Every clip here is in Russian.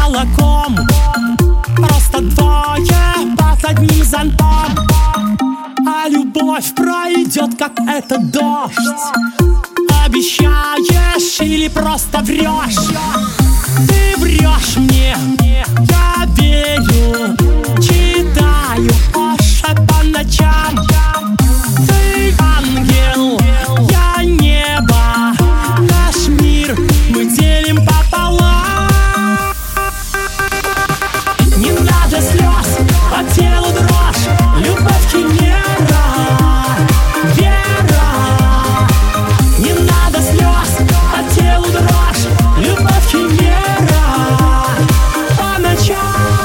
молоком. Просто двое под одним зонтом. А любовь пройдет, как этот дождь. Обещаешь или просто врешь? Ты врешь мне, я верю. Читаю Оша по ночам. Ты ангел, я небо. Наш мир мы делим пополам. Не надо слез, по телу дрожь. Любовь химера, вера. Не надо слез, по телу дрожь. Любовь химера, по ночам.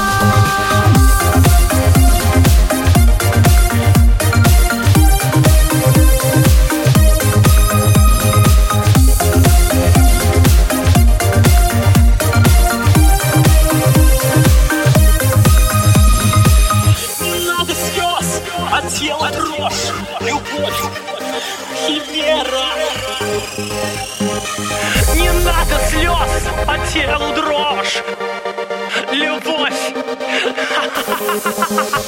От тела дрожь, любовь, химера. Не надо слез, по телу дрожь, любовь.